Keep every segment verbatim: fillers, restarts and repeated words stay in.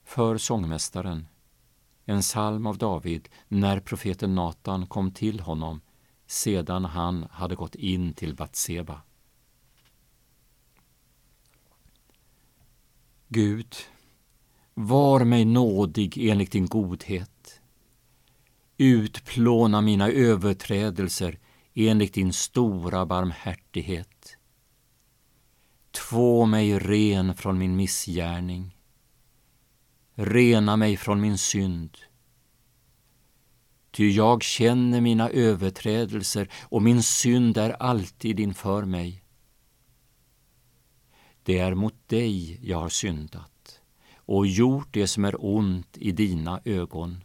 För sångmästaren, en psalm av David när profeten Natan kom till honom sedan han hade gått in till Batseba. Gud, var mig nådig enligt din godhet. Utplåna mina överträdelser enligt din stora barmhärtighet. Två mig ren från min missgärning. Rena mig från min synd. Ty jag känner mina överträdelser och min synd är alltid inför mig. Det är mot dig jag har syndat och gjort det som är ont i dina ögon.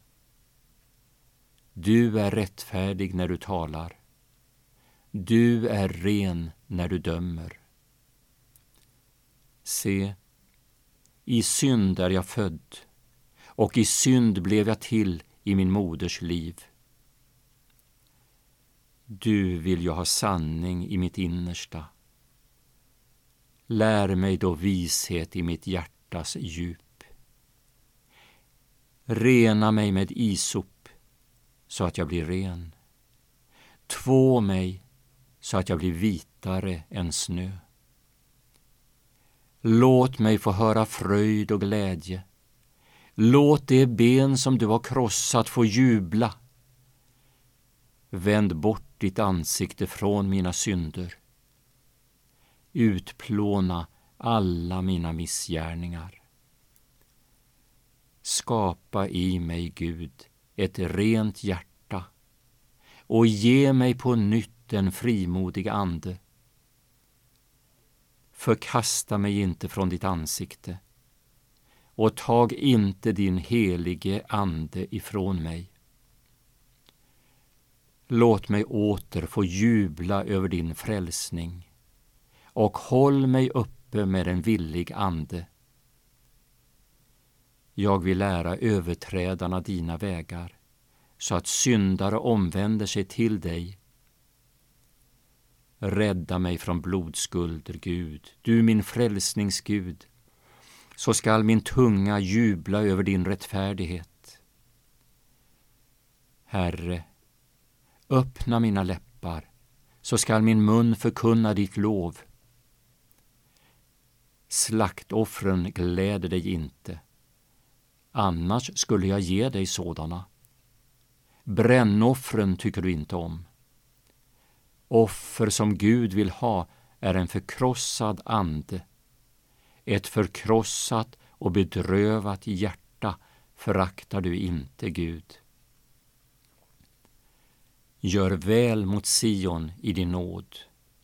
Du är rättfärdig när du talar. Du är ren när du dömer. Se, i synd är jag född, och i synd blev jag till i min moders liv. Du vill ju ha sanning i mitt innersta. Lär mig då vishet i mitt hjärtas djup. Rena mig med isop så att jag blir ren. Två mig så att jag blir vitare än snö. Låt mig få höra fröjd och glädje. Låt det ben som du har krossat få jubla. Vänd bort ditt ansikte från mina synder. Utplåna alla mina missgärningar. Skapa i mig, Gud, ett rent hjärta och ge mig på nytt en frimodig ande. Förkasta mig inte från ditt ansikte och tag inte din helige ande ifrån mig. Låt mig åter få jubla över din frälsning och håll mig uppe med en villig ande. Jag vill lära överträdarna dina vägar så att syndare omvänder sig till dig. Rädda mig från blodskulder, Gud, du min frälsningsgud, så skall min tunga jubla över din rättfärdighet. Herre, öppna mina läppar, så skall min mun förkunna ditt lov. Slaktoffren gläder dig inte, annars skulle jag ge dig sådana. Brännoffren tycker du inte om. Offer som Gud vill ha är en förkrossad ande. Ett förkrossat och bedrövat hjärta föraktar du inte, Gud. Gör väl mot Sion i din nåd.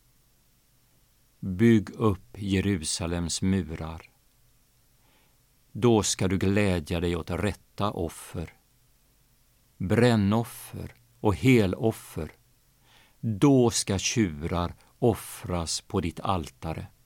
Bygg upp Jerusalems murar. Då ska du glädja dig åt rätta offer, brännoffer och heloffer. Då ska tjurar offras på ditt altare.